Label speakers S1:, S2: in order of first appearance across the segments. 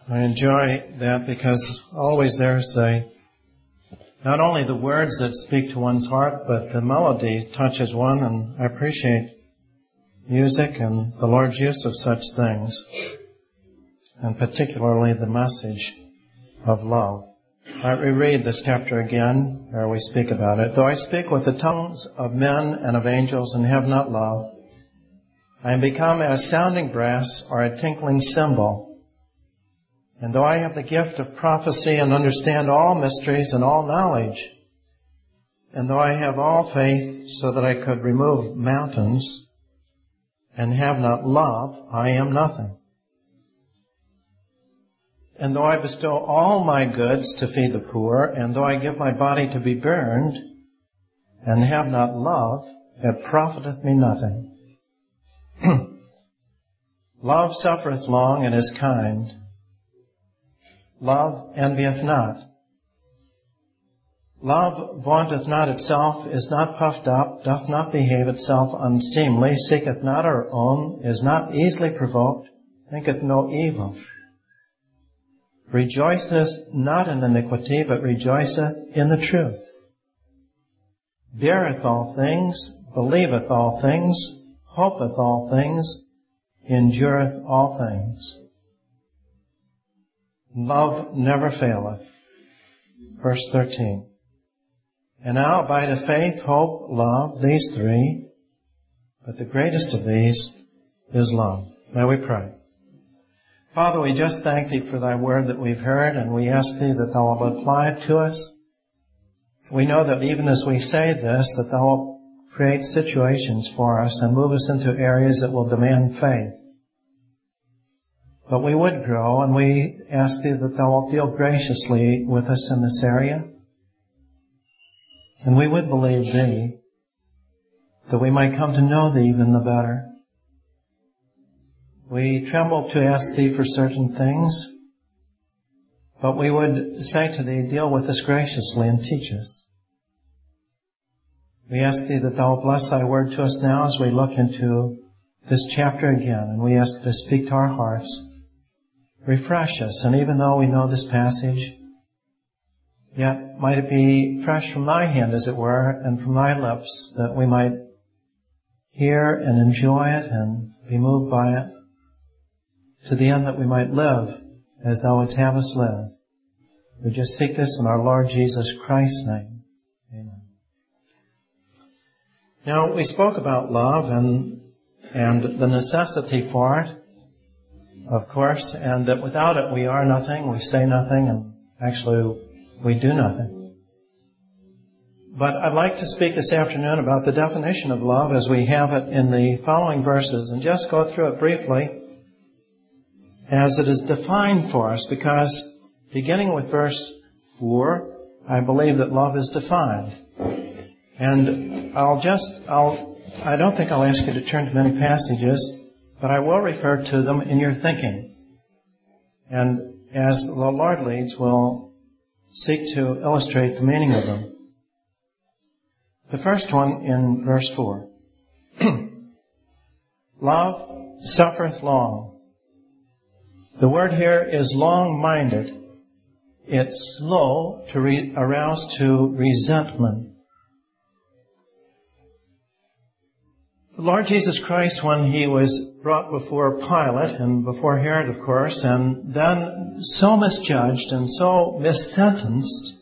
S1: I enjoy that because always there's not only the words that speak to one's heart, but the melody touches one, and I appreciate music and the Lord's use of such things, and particularly the message of love. I reread this chapter again, where we speak about it. Though I speak with the tongues of men and of angels and have not love, I am become as sounding brass or a tinkling cymbal. And though I have the gift of prophecy and understand all mysteries and all knowledge, and though I have all faith so that I could remove mountains and have not love, I am nothing. And though I bestow all my goods to feed the poor, and though I give my body to be burned and have not love, it profiteth me nothing. Love suffereth long and is kind. Love envieth not. Love vaunteth not itself, is not puffed up, doth not behave itself unseemly, seeketh not her own, is not easily provoked, thinketh no evil. Rejoiceth not in iniquity, but rejoiceth in the truth. Beareth all things, believeth all things, hopeth all things, endureth all things. Love never faileth. Verse 13. And now abideth faith, hope, love, these three, but the greatest of these is love. May we pray. Father, we just thank Thee for Thy word that we've heard, and we ask Thee that Thou wilt apply it to us. We know that even as we say this, that Thou wilt create situations for us and move us into areas that will demand faith. But we would grow, and we ask Thee that Thou wilt deal graciously with us in this area. And we would believe Thee, that we might come to know Thee even the better. We tremble to ask Thee for certain things, but we would say to Thee, deal with us graciously and teach us. We ask Thee that Thou wilt bless Thy word to us now as we look into this chapter again, and we ask Thee to speak to our hearts. Refresh us, and even though we know this passage, yet might it be fresh from Thy hand, as it were, and from Thy lips, that we might hear and enjoy it and be moved by it, to the end that we might live as Thou wouldst have us live. We just seek this in our Lord Jesus Christ's name. Amen. Now, we spoke about love and the necessity for it, of course, and that without it we are nothing, we say nothing, and actually we do nothing. But I'd like to speak this afternoon about the definition of love as we have it in the following verses, and just go through it briefly as it is defined for us, because beginning with verse 4, I believe that love is defined. And I don't think I'll ask you to turn to many passages, but I will refer to them in your thinking. And as the Lord leads, we'll seek to illustrate the meaning of them. The first one in verse 4. Love suffereth long. The word here is long-minded. It's slow to arouse to resentment. The Lord Jesus Christ, when He was brought before Pilate and before Herod, of course, and then so misjudged and so missentenced,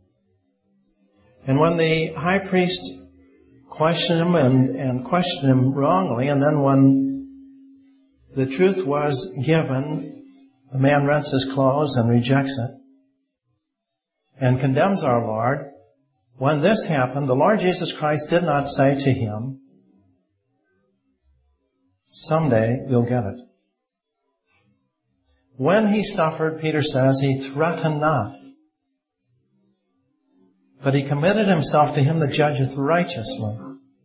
S1: and when the high priest questioned Him and questioned Him wrongly, and then when the truth was given, the man rents his clothes and rejects it and condemns our Lord. When this happened, the Lord Jesus Christ did not say to him, someday you'll get it. When He suffered, Peter says, He threatened not, but He committed Himself to Him that judgeth righteously.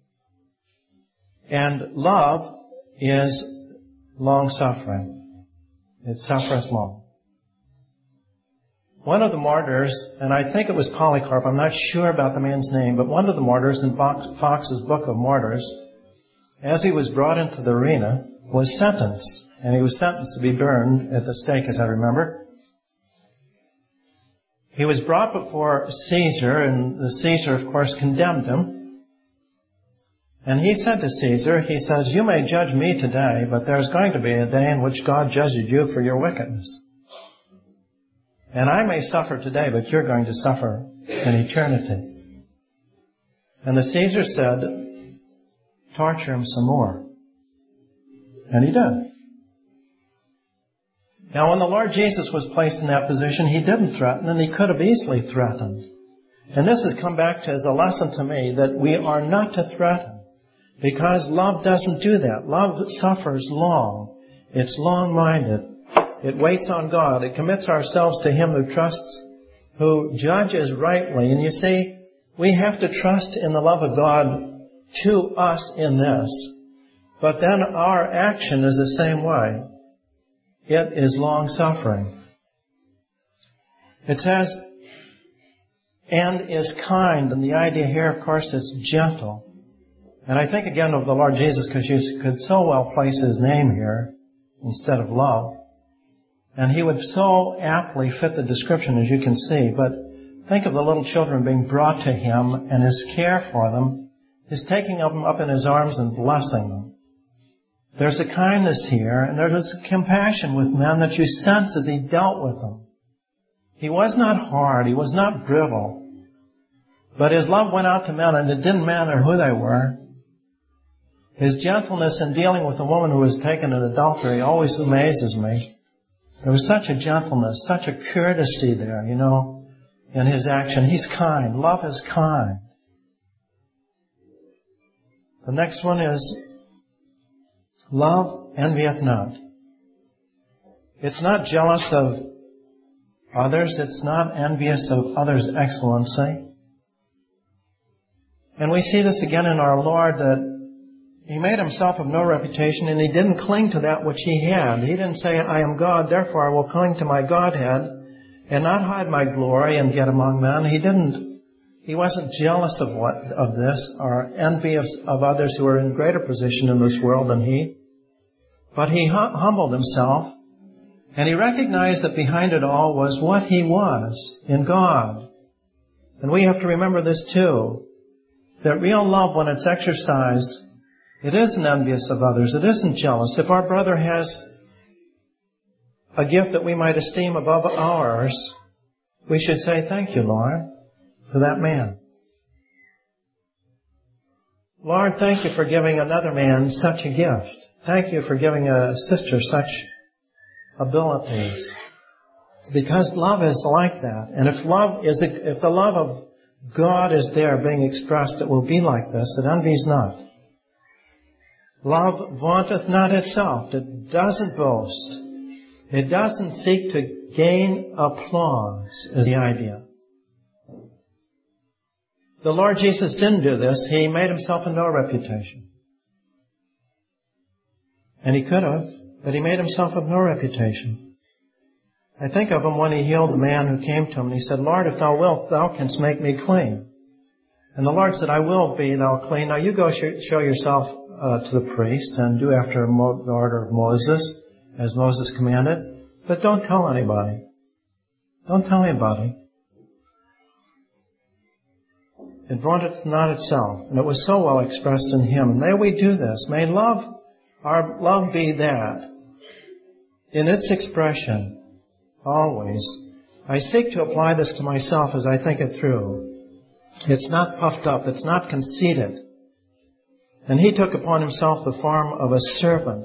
S1: And love is long-suffering. It suffereth long. One of the martyrs, and I think it was Polycarp, I'm not sure about the man's name, but one of the martyrs in Fox's Book of Martyrs, as he was brought into the arena, was sentenced. And he was sentenced to be burned at the stake, as I remember. He was brought before Caesar, and the Caesar, of course, condemned him. And he said to Caesar, he says, you may judge me today, but there's going to be a day in which God judges you for your wickedness. And I may suffer today, but you're going to suffer in eternity. And the Caesar said, torture him some more. And he did. Now, when the Lord Jesus was placed in that position, He didn't threaten, and He could have easily threatened. And this has come back to as a lesson to me that we are not to threaten, because love doesn't do that. Love suffers long. It's long-minded. It waits on God. It commits ourselves to Him who trusts, who judges rightly. And you see, we have to trust in the love of God to us in this. But then our action is the same way. It is long-suffering. It says, and is kind. And the idea here, of course, is gentle. And I think again of the Lord Jesus, because you could so well place His name here instead of love. And He would so aptly fit the description, as you can see. But think of the little children being brought to Him, and His care for them, His taking them up in His arms and blessing them. There's a kindness here, and there's a compassion with men that you sense as He dealt with them. He was not hard. He was not brittle. But His love went out to men, and it didn't matter who they were. His gentleness in dealing with the woman who was taken in adultery always amazes me. There was such a gentleness, such a courtesy there, in His action. He's kind. Love is kind. The next one is, love envieth not. It's not jealous of others. It's not envious of others' excellency. And we see this again in our Lord, that He made Himself of no reputation, and He didn't cling to that which He had. He didn't say, I am God, therefore I will cling to my Godhead and not hide my glory and get among men. He wasn't jealous of this or envious of others who are in greater position in this world than He. But He humbled Himself, and He recognized that behind it all was what He was in God. And we have to remember this too, that real love, when it's exercised, it isn't envious of others. It isn't jealous. If our brother has a gift that we might esteem above ours, we should say, thank you, Lord, for that man. Lord, thank you for giving another man such a gift. Thank you for giving a sister such abilities. Because love is like that. And if the love of God is there being expressed, it will be like this. It envies not. Love vaunteth not itself. It doesn't boast. It doesn't seek to gain applause, is the idea. The Lord Jesus didn't do this. He made Himself of no reputation. And He could have, but He made Himself of no reputation. I think of Him when He healed the man who came to Him, and he said, Lord, if Thou wilt, Thou canst make me clean. And the Lord said, I will be Thou clean. Now you go show yourself to the priest and do after the order of Moses, as Moses commanded. But don't tell anybody. Don't tell anybody. It vaunteth not itself. And it was so well expressed in Him. May we do this. May our love be that. In its expression, always. I seek to apply this to myself as I think it through. It's not puffed up. It's not conceited. And He took upon Himself the form of a servant.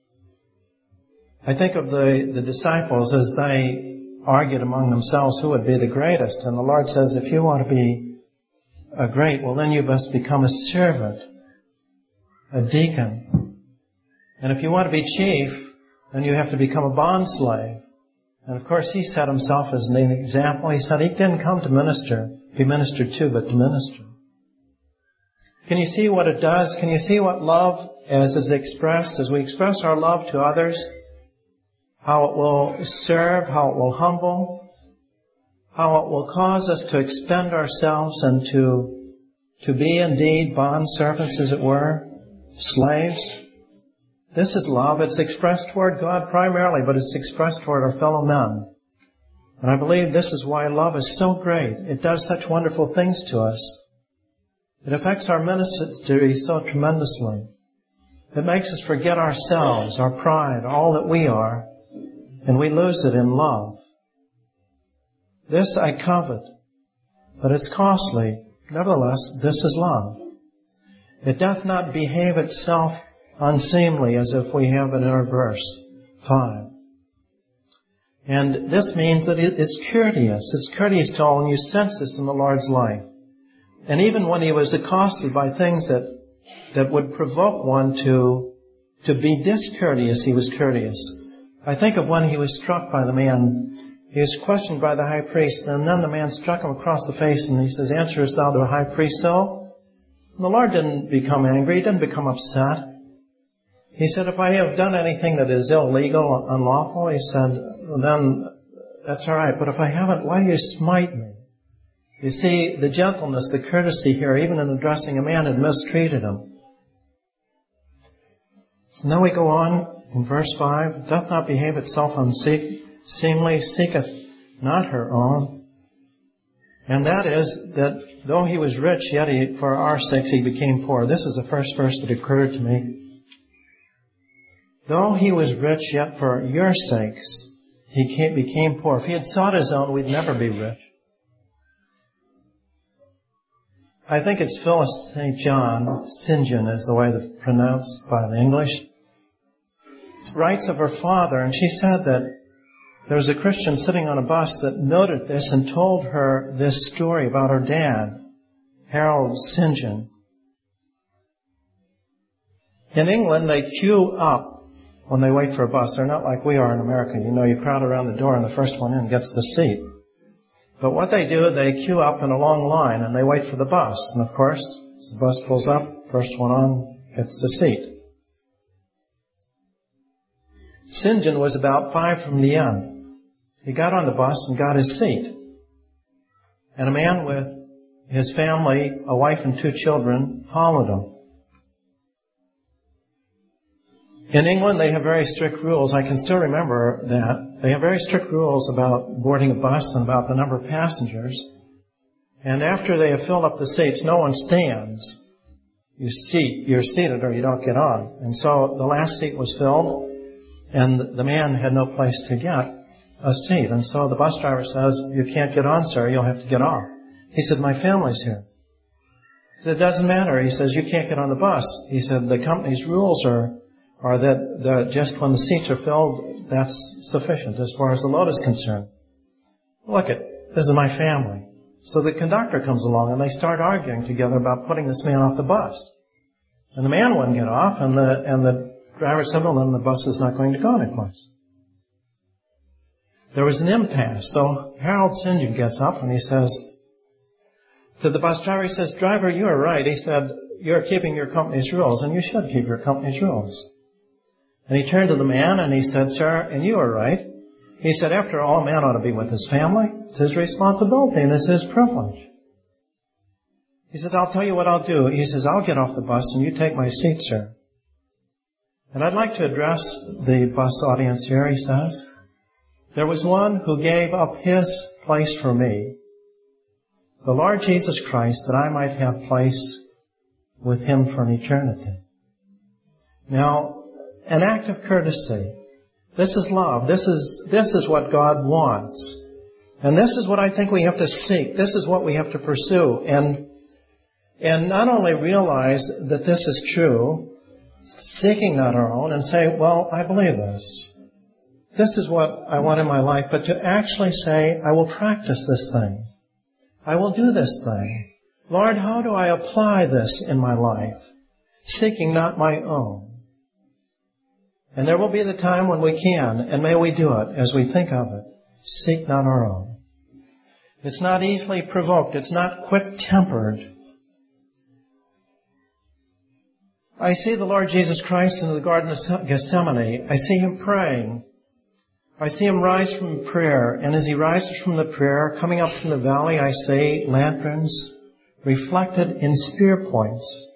S1: I think of the disciples as they argued among themselves who would be the greatest. And the Lord says, if you want to be a great, well then you must become a servant, a deacon. And if you want to be chief, then you have to become a bond slave. And of course He set Himself as an example. He said He didn't come to be ministered to, but to minister. Can you see what it does? Can you see what love as is expressed, as we express our love to others, how it will serve, how it will humble, how it will cause us to expend ourselves and to be indeed bond servants, as it were, slaves? This is love. It's expressed toward God primarily, but it's expressed toward our fellow men. And I believe this is why love is so great. It does such wonderful things to us. It affects our ministry so tremendously. It makes us forget ourselves, our pride, all that we are, and we lose it in love. This I covet, but it's costly. Nevertheless, this is love. It doth not behave itself unseemly, as if we have it in our verse 5. And this means that it's courteous. It's courteous to all, and you sense this in the Lord's life. And even when he was accosted by things that would provoke one to be discourteous, he was courteous. I think of when he was struck by the man. He was questioned by the high priest, and then the man struck him across the face, and he says, "Answerest thou the high priest so?" And the Lord didn't become angry. He didn't become upset. He said, "If I have done anything that is illegal, unlawful," he said, "well, then that's all right. But if I haven't, why do you smite me?" You see, the gentleness, the courtesy here, even in addressing a man, had mistreated him. And then we go on in verse 5, "Doth not behave itself unseemly, seeketh not her own." And that is that though he was rich, yet for our sakes he became poor. This is the first verse that occurred to me. Though he was rich, yet for your sakes he became poor. If he had sought his own, we'd never be rich. I think it's Phyllis St. John, St. John is the way that's pronounced by the English, writes of her father, and she said that there was a Christian sitting on a bus that noted this and told her this story about her dad, Harold St. John. In England, they queue up when they wait for a bus. They're not like we are in America. You know, you crowd around the door and the first one in gets the seat. But what they do, they queue up in a long line and they wait for the bus. And of course, as the bus pulls up, first one on gets the seat. St. John was about 5 from the end. He got on the bus and got his seat. And a man with his family, a wife and 2 children, followed him. In England, they have very strict rules. I can still remember that. They have very strict rules about boarding a bus and about the number of passengers. And after they have filled up the seats, no one stands. You're seated or you don't get on. And so the last seat was filled, and the man had no place to get a seat. And so the bus driver says, "You can't get on, sir. You'll have to get off." He said, "My family's here." He said, "It doesn't matter." He says, "You can't get on the bus." He said, "The company's rules are that just when the seats are filled, that's sufficient as far as the load is concerned." Look, this is my family. So the conductor comes along and they start arguing together about putting this man off the bus. And the man wouldn't get off, and the driver said, "Well, then the bus is not going to go anyplace." There was an impasse. So Harold St. John gets up and he says to the bus driver, he says, "Driver, you are right." He said, "You're keeping your company's rules, and you should keep your company's rules." And he turned to the man and he said, "Sir, and you are right." He said, "After all, a man ought to be with his family. It's his responsibility and it's his privilege." He said, "I'll tell you what I'll do." He says, "I'll get off the bus and you take my seat, sir." And I'd like to address the bus audience here. He says, "There was one who gave up his place for me, the Lord Jesus Christ, that I might have place with him for an eternity." Now, an act of courtesy. This is love. This is what God wants. And this is what I think we have to seek. This is what we have to pursue. And not only realize that this is true, seeking not our own, and say, "Well, I believe this. This is what I want in my life," but to actually say, "I will practice this thing. I will do this thing. Lord, how do I apply this in my life? Seeking not my own." And there will be the time when we can, and may we do it as we think of it. Seek not our own. It's not easily provoked. It's not quick-tempered. I see the Lord Jesus Christ in the Garden of Gethsemane. I see him praying. I see him rise from prayer. And as he rises from the prayer, coming up from the valley, I see lanterns reflected in spear points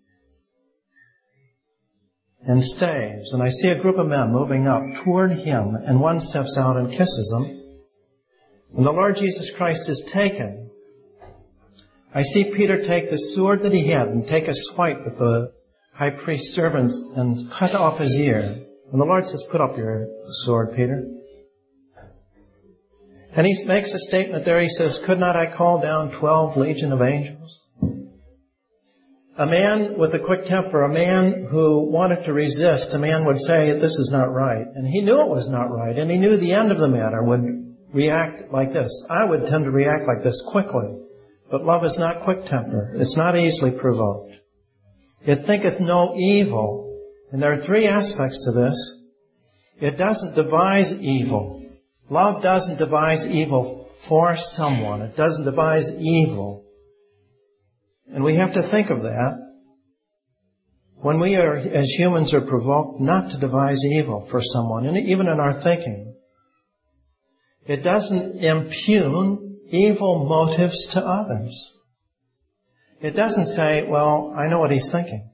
S1: and staves. And I see a group of men moving up toward him, and one steps out and kisses him. When the Lord Jesus Christ is taken, I see Peter take the sword that he had and take a swipe at the high priest's servant and cut off his ear. And the Lord says, put up your sword, Peter. And he makes a statement there. He says, could not I call down 12 legion of angels? A man with a quick temper, a man who wanted to resist, a man would say, this is not right. And he knew it was not right. And he knew the end of the matter would react like this. I would tend to react like this quickly. But love is not quick temper. It's not easily provoked. It thinketh no evil. And there are three aspects to this. It doesn't devise evil. Love doesn't devise evil for someone. It doesn't devise evil. And we have to think of that when we are, as humans, are provoked not to devise evil for someone, and even in our thinking. It doesn't impugn evil motives to others. It doesn't say, well, I know what he's thinking.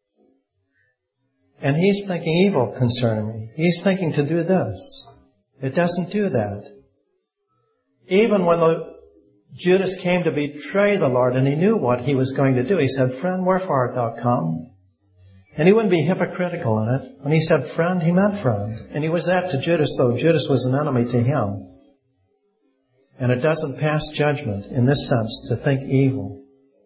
S1: And he's thinking evil concerning me. He's thinking to do this. It doesn't do that. Even when Judas came to betray the Lord and he knew what he was going to do, he said, friend, wherefore art thou come? And he wouldn't be hypocritical in it. When he said friend, he meant friend. And he was that to Judas, though Judas was an enemy to him. And it doesn't pass judgment in this sense to think evil.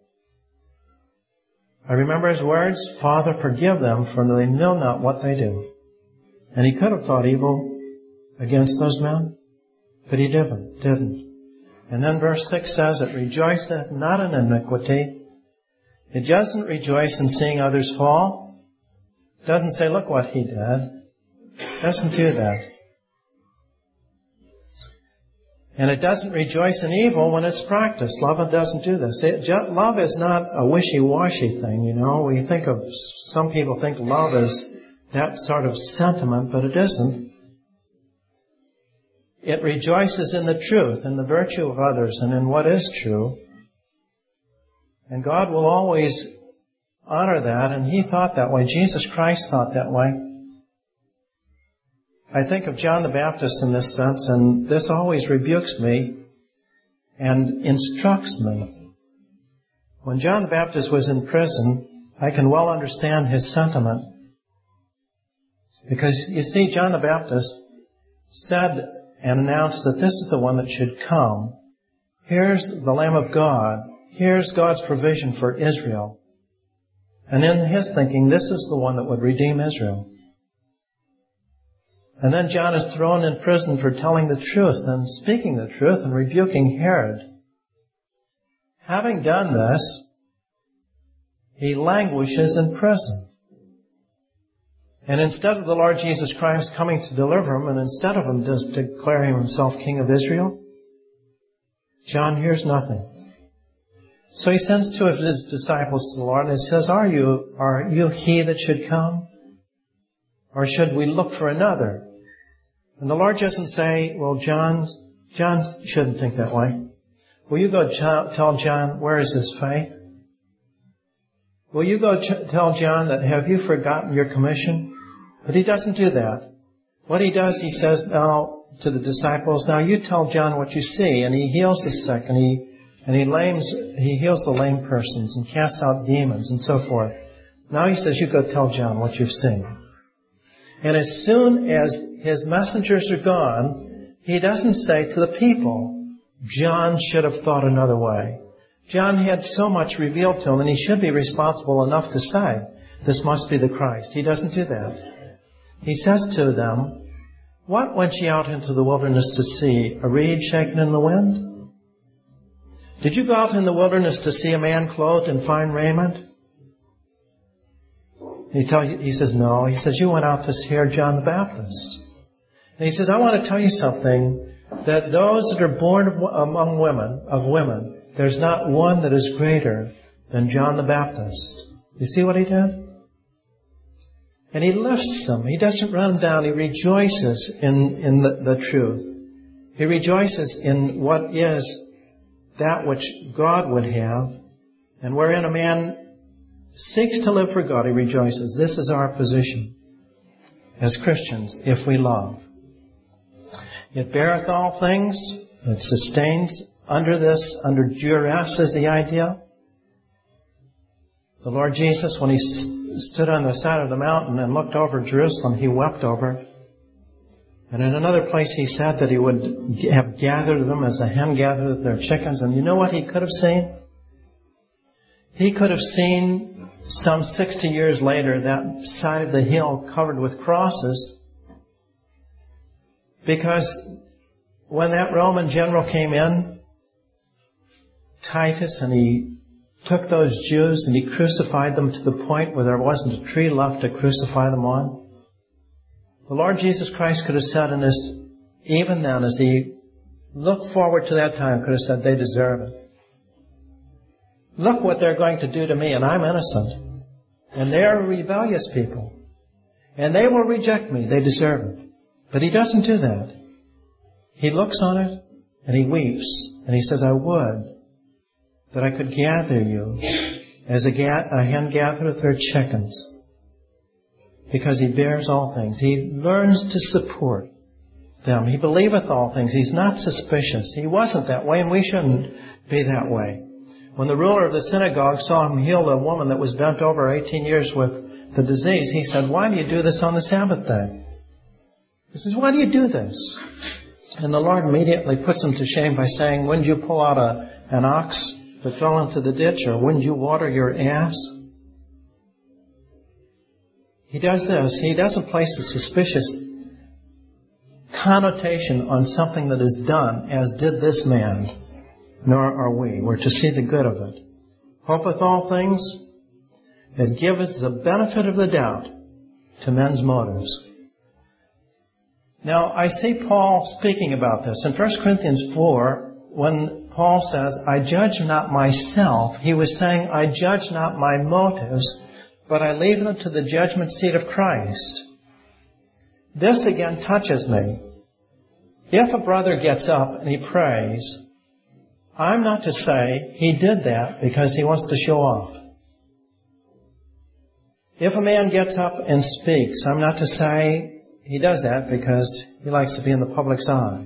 S1: I remember his words, Father, forgive them, for they know not what they do. And he could have thought evil against those men, but he didn't. And then verse 6 says, it rejoiceth not in iniquity. It doesn't rejoice in seeing others fall. It doesn't say, look what he did. It doesn't do that. And it doesn't rejoice in evil when it's practiced. Love doesn't do this. Love is not a wishy-washy thing, you know. Some people think love is that sort of sentiment, but it isn't. It rejoices in the truth, in the virtue of others, and in what is true. And God will always honor that, and He thought that way. Jesus Christ thought that way. I think of John the Baptist in this sense, and this always rebukes me and instructs me. When John the Baptist was in prison, I can well understand his sentiment. Because, you see, John the Baptist said and announced that this is the one that should come. Here's the Lamb of God. Here's God's provision for Israel. And in his thinking, this is the one that would redeem Israel. And then John is thrown in prison for telling the truth and speaking the truth and rebuking Herod. Having done this, he languishes in prison. And instead of the Lord Jesus Christ coming to deliver him, and instead of him just declaring himself King of Israel, John hears nothing. So he sends two of his disciples to the Lord and he says, Are you he that should come? Or should we look for another? And the Lord doesn't say, well, John shouldn't think that way. Will you go tell John, where is his faith? Will you go tell John that, have you forgotten your commission? But he doesn't do that. What he does, he says now to the disciples, now you tell John what you see. And he heals the sick, and he heals the lame persons and casts out demons and so forth. Now he says, you go tell John what you've seen. And as soon as his messengers are gone, he doesn't say to the people, John should have thought another way. John had so much revealed to him, and he should be responsible enough to say, this must be the Christ. He doesn't do that. He says to them, what went ye out into the wilderness to see? A reed shaken in the wind? Did you go out in the wilderness to see a man clothed in fine raiment? He says, no. He says, you went out to hear John the Baptist. And he says, I want to tell you something, that those that are born among women, there's not one that is greater than John the Baptist. You see what he did? And he lifts them. He doesn't run down. He rejoices in the truth. He rejoices in what is that which God would have. And wherein a man seeks to live for God, he rejoices. This is our position as Christians, if we love. It beareth all things, It sustains under duress is the idea. The Lord Jesus, when He stood on the side of the mountain and looked over Jerusalem, He wept over it. And in another place He said that He would have gathered them as a hen gathers their chickens. And you know what He could have seen? He could have seen some 60 years later that side of the hill covered with crosses, because when that Roman general came in, Titus, and he took those Jews and he crucified them to the point where there wasn't a tree left to crucify them on, the Lord Jesus Christ could have said in this, even then as He looked forward to that time, could have said, they deserve it. Look what they're going to do to me, and I'm innocent. And they're rebellious people. And they will reject me. They deserve it. But He doesn't do that. He looks on it, and He weeps. And He says, I would that I could gather you as a hen gathereth her chickens. Because He bears all things. He learns to support them. He believeth all things. He's not suspicious. He wasn't that way, and we shouldn't be that way. When the ruler of the synagogue saw Him heal the woman that was bent over 18 years with the disease, he said, why do you do this on the Sabbath day? He says, why do you do this? And the Lord immediately puts him to shame by saying, wouldn't you pull out an ox that fell into the ditch, or wouldn't you water your ass? He does this. He doesn't place a suspicious connotation on something that is done, as did this man. Nor are we. We're to see the good of it. Hopeth all things, that giveth the benefit of the doubt to men's motives. Now, I see Paul speaking about this. In 1 Corinthians 4, when Paul says, I judge not myself, he was saying, I judge not my motives, but I leave them to the judgment seat of Christ. This again touches me. If a brother gets up and he prays, I'm not to say he did that because he wants to show off. If a man gets up and speaks, I'm not to say he does that because he likes to be in the public's eye.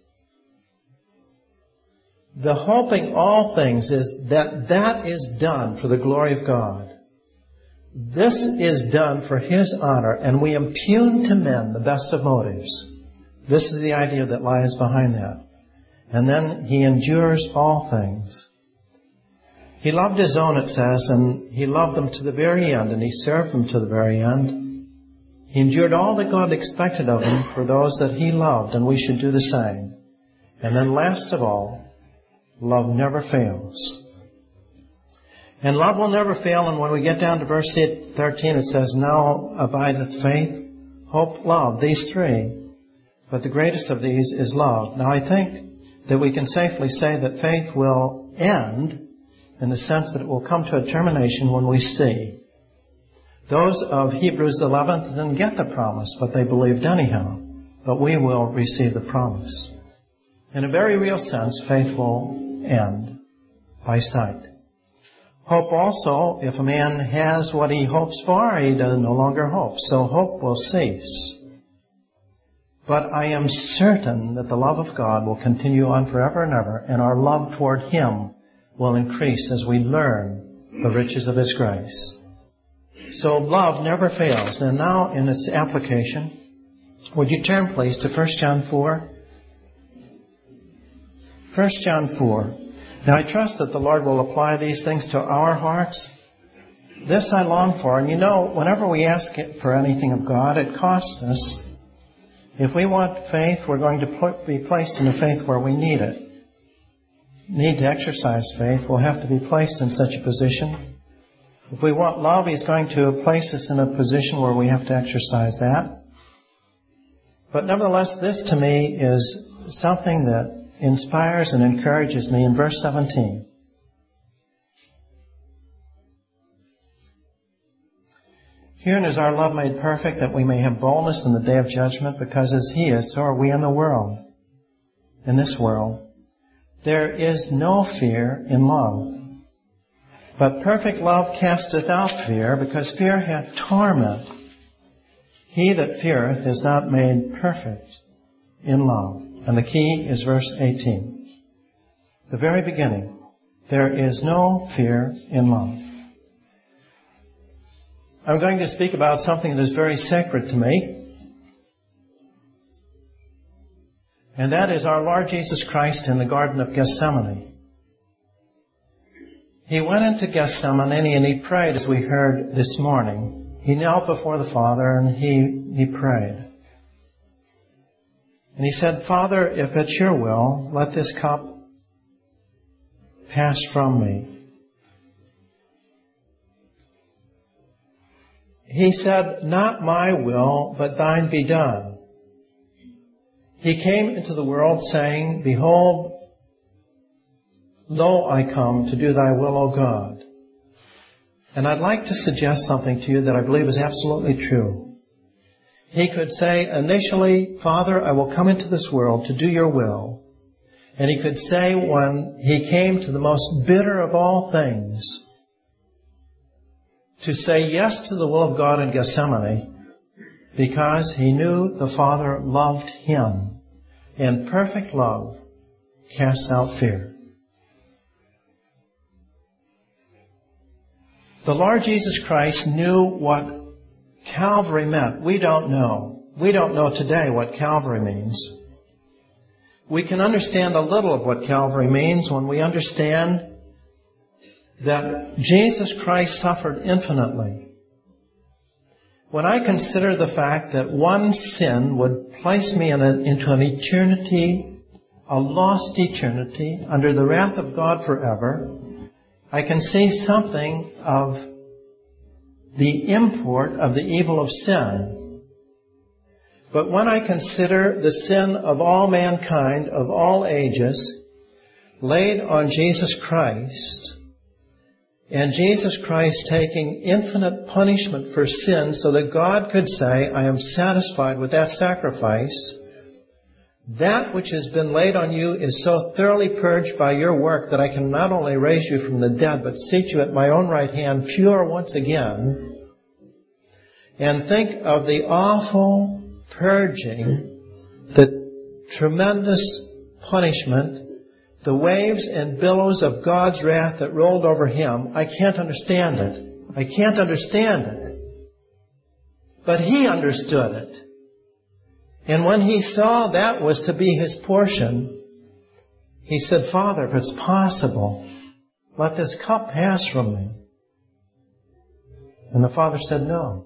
S1: The hoping all things is that is done for the glory of God. This is done for His honor, and we impugn to men the best of motives. This is the idea that lies behind that. And then He endures all things. He loved His own, it says, and He loved them to the very end, and He served them to the very end. He endured all that God expected of Him for those that He loved, and we should do the same. And then last of all, love never fails. And love will never fail, and when we get down to verse 13, it says, now abideth faith, hope, love, these three. But the greatest of these is love. Now I think that we can safely say that faith will end in the sense that it will come to a termination when we see. Those of Hebrews 11 didn't get the promise, but they believed anyhow. But we will receive the promise. In a very real sense, faith will end by sight. Hope also, if a man has what he hopes for, he no longer hopes. So hope will cease. But I am certain that the love of God will continue on forever and ever, and our love toward Him will increase as we learn the riches of His grace. So love never fails. And now in its application, would you turn please to 1 John 4? 1 John 4. Now I trust that the Lord will apply these things to our hearts. This I long for. And you know, whenever we ask for anything of God, it costs us. If we want faith, we're going to be placed in a faith where we need it. Need to exercise faith, we'll have to be placed in such a position. If we want love, He's going to place us in a position where we have to exercise that. But nevertheless, this to me is something that inspires and encourages me in verse 17. Herein is our love made perfect, that we may have boldness in the day of judgment, because as He is, so are we in the world. In this world, there is no fear in love. But perfect love casteth out fear, because fear hath torment. He that feareth is not made perfect in love. And the key is verse 18. The very beginning. There is no fear in love. I'm going to speak about something that is very sacred to me. And that is our Lord Jesus Christ in the Garden of Gethsemane. He went into Gethsemane and he prayed, as we heard this morning. He knelt before the Father and he prayed. And he said, Father, if it's your will, let this cup pass from me. He said, not my will, but thine be done. He came into the world saying, behold, lo, I come to do thy will, O God. And I'd like to suggest something to you that I believe is absolutely true. He could say initially, Father, I will come into this world to do your will. And he could say when he came to the most bitter of all things, to say yes to the will of God in Gethsemane, because he knew the Father loved him. And perfect love casts out fear. The Lord Jesus Christ knew what Calvary meant. We don't know. We don't know today what Calvary means. We can understand a little of what Calvary means when we understand that Jesus Christ suffered infinitely. When I consider the fact that one sin would place me into an eternity, a lost eternity, under the wrath of God forever, I can see something of the import of the evil of sin. But when I consider the sin of all mankind, of all ages, laid on Jesus Christ, and Jesus Christ taking infinite punishment for sin so that God could say, I am satisfied with that sacrifice, that which has been laid on you is so thoroughly purged by your work that I can not only raise you from the dead, but seat you at my own right hand, pure once again. And think of the awful purging, the tremendous punishment, the waves and billows of God's wrath that rolled over him. I can't understand it. I can't understand it. But he understood it. And when he saw that was to be his portion, he said, Father, if it's possible, let this cup pass from me. And the Father said no.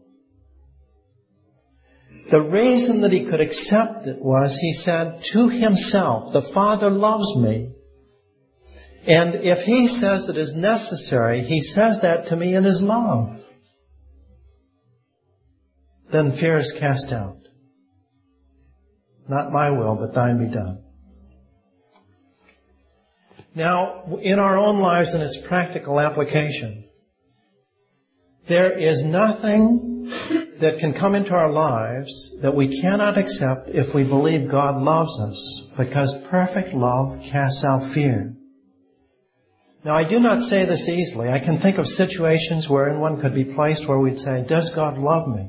S1: The reason that he could accept it was, he said to himself, the Father loves me. And if he says it is necessary, he says that to me in his love. Then fear is cast out. Not my will, but thine be done. Now, in our own lives and its practical application, there is nothing that can come into our lives that we cannot accept if we believe God loves us, because perfect love casts out fear. Now, I do not say this easily. I can think of situations wherein one could be placed where we'd say, does God love me?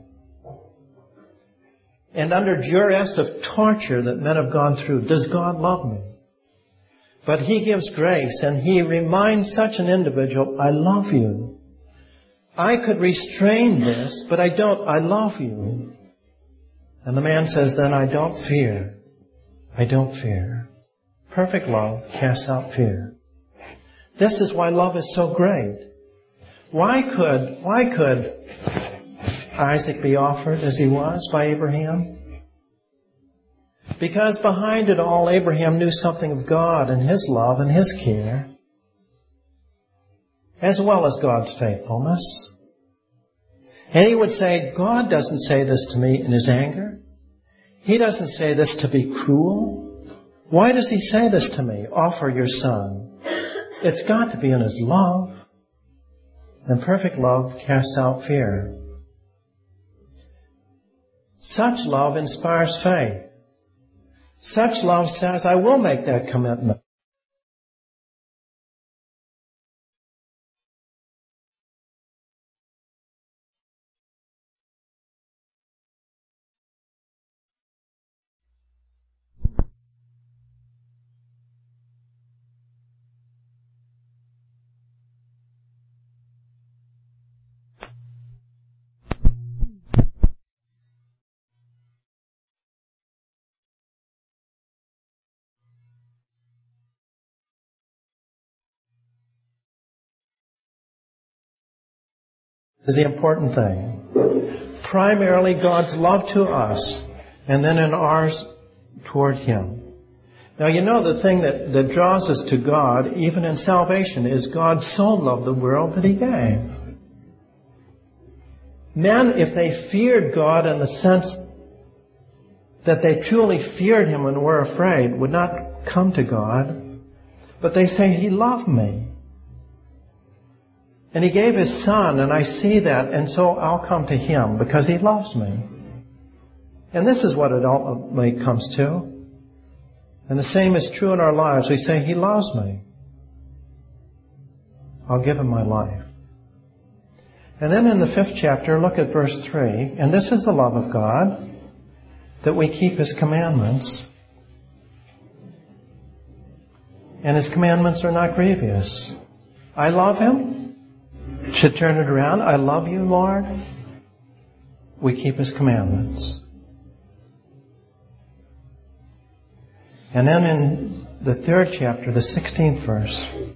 S1: And under duress of torture that men have gone through, does God love me? But he gives grace and he reminds such an individual, I love you. I could restrain this, but I don't. I love you. And the man says, then I don't fear. I don't fear. Perfect love casts out fear. This is why love is so great. Why could Isaac be offered as he was by Abraham? Because behind it all, Abraham knew something of God and his love and his care, as well as God's faithfulness. And he would say, God doesn't say this to me in his anger. He doesn't say this to be cruel. Why does he say this to me? Offer your son. It's got to be in his love. And perfect love casts out fear. Such love inspires faith. Such love says, I will make that commitment. is the important thing. Primarily God's love to us, and then in ours toward Him. Now you know the thing that draws us to God, even in salvation, is God so loved the world that He gave. Men, if they feared God in the sense that they truly feared Him and were afraid, would not come to God. But they say, He loved me. And He gave His Son, and I see that, and so I'll come to Him because He loves me. And this is what it ultimately comes to. And the same is true in our lives. We say, He loves me. I'll give Him my life. And then in the 5th chapter, look at verse 3. And this is the love of God, that we keep His commandments. And His commandments are not grievous. I love Him. Should turn it around. I love you, Lord. We keep His commandments. And then in the 3rd chapter, the 16th verse,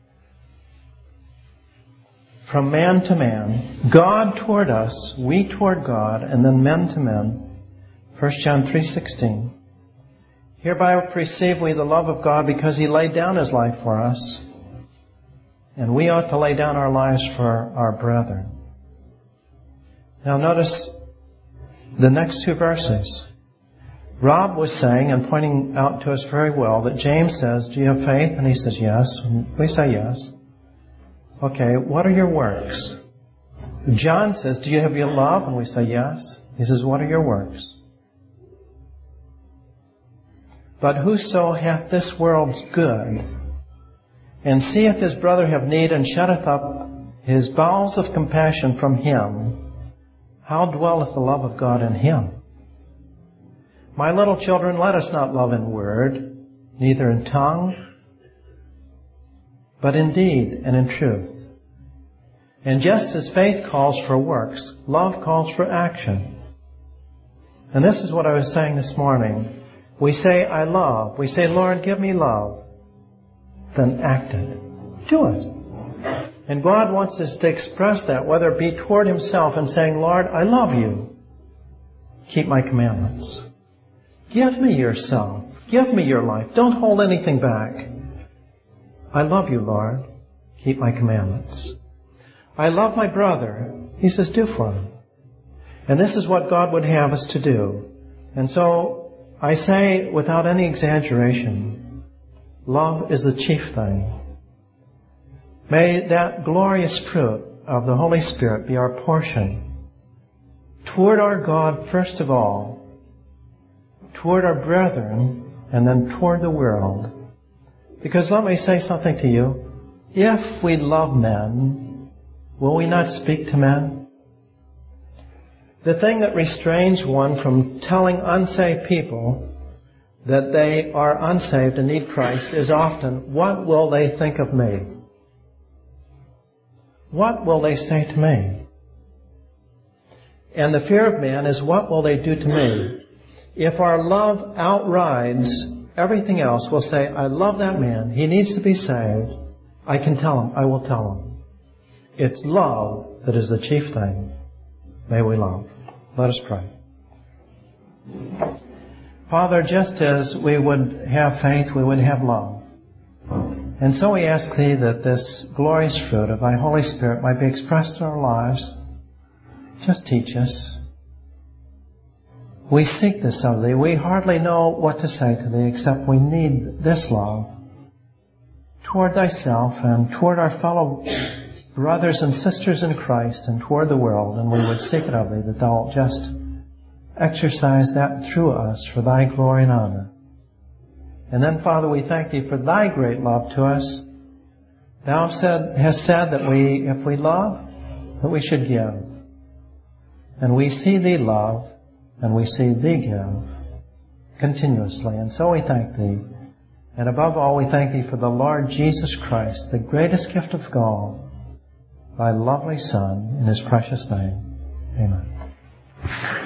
S1: from man to man, God toward us, we toward God, and then men to men. 1 John 3:16. Hereby perceive we the love of God because He laid down His life for us. And we ought to lay down our lives for our brethren. Now notice the next 2 verses. Rob was saying and pointing out to us very well that James says, do you have faith? And he says, yes. And we say yes. Okay, what are your works? John says, do you have your love? And we say, yes. He says, what are your works? But whoso hath this world's good, and seeth his brother have need, and shutteth up his bowels of compassion from him, how dwelleth the love of God in him? My little children, let us not love in word, neither in tongue, but in deed and in truth. And just as faith calls for works, love calls for action. And this is what I was saying this morning. We say, I love. We say, Lord, give me love. Then act it. Do it. And God wants us to express that, whether it be toward Himself and saying, Lord, I love you. Keep my commandments. Give me yourself. Give me your life. Don't hold anything back. I love you, Lord. Keep my commandments. I love my brother. He says, do for him. And this is what God would have us to do. And so I say, without any exaggeration, love is the chief thing. May that glorious fruit of the Holy Spirit be our portion toward our God first of all, toward our brethren, and then toward the world. Because let me say something to you. If we love men, will we not speak to men? The thing that restrains one from telling unsaved people that they are unsaved and need Christ is often, what will they think of me? What will they say to me? And the fear of man is, what will they do to me? If our love outrides everything else, we'll say, I love that man. He needs to be saved. I can tell him. I will tell him. It's love that is the chief thing. May we love. Let us pray. Father, just as we would have faith, we would have love. And so we ask Thee that this glorious fruit of Thy Holy Spirit might be expressed in our lives. Just teach us. We seek this of Thee. We hardly know what to say to Thee except we need this love toward Thyself and toward our fellow brothers and sisters in Christ and toward the world. And we would seek it of Thee that Thou just exercise that through us for Thy glory and honor. And then, Father, we thank Thee for Thy great love to us. Thou hast said that if we love, that we should give. And we see Thee love, and we see Thee give continuously. And so we thank Thee. And above all, we thank Thee for the Lord Jesus Christ, the greatest gift of all, Thy lovely Son, in His precious name. Amen.